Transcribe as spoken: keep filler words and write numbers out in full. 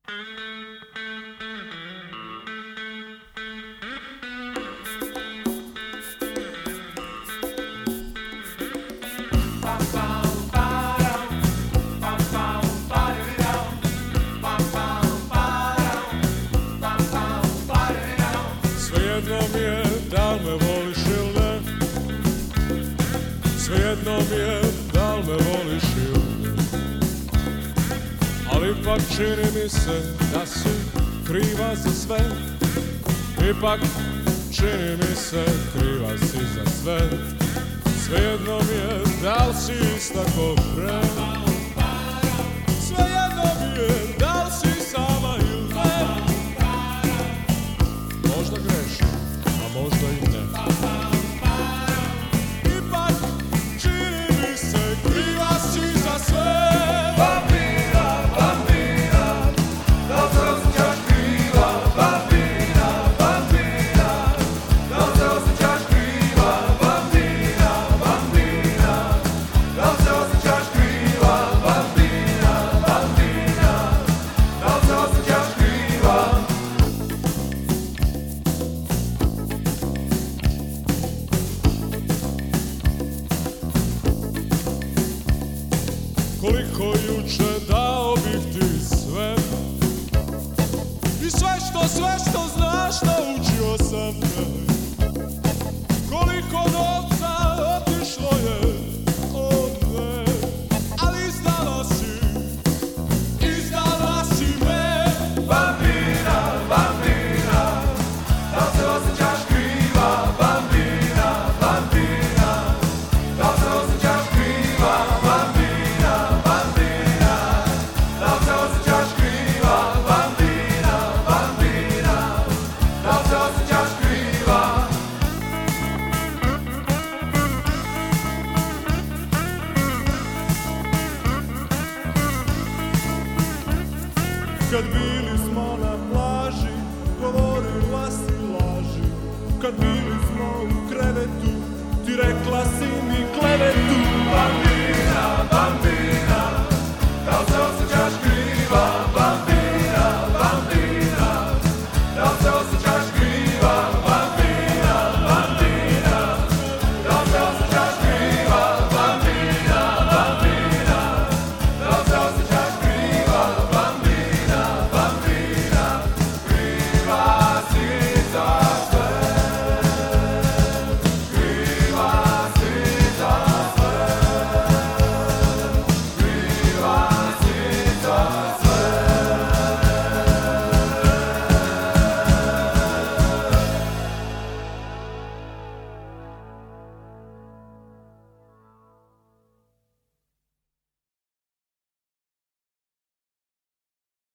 Svejedno mi je da li me voliš ili ne, svejedno mi je da li me voliš ili ne, ali ipak čini mi se da si kriva za sve, ipak čini mi se kriva si za sve, svejedno mi je da li si ista ko pre, svejedno mi je da li si sama ili ne, možda grešim, a možda i ne. Ipak čini mi se kriva si za sve. Bambina, bambina, da li se osjećaš kriva? Bambina, bambina, da li se osjećaš kriva? Bambina, bambina, da li se osjećaš kriva? Bambina, bambina, da li se osjećaš kriva? Koliko juče dao bih ti sve i sve što, sve što znaš naučio sam te. Koliko novca otišlo je od ne, ali izdala si, izdala si me. Bambina, bambina, da li se osjećaš kriva? Bambina, bambina, da li se osjećaš kriva? Bambina, bambina, da li se osjećaš kriva? Bambina, bambina, da li se osjećaš kriva? Kad bili smo na plaži, govorila si laži. Kad bili smo u krevetu, ti rekla si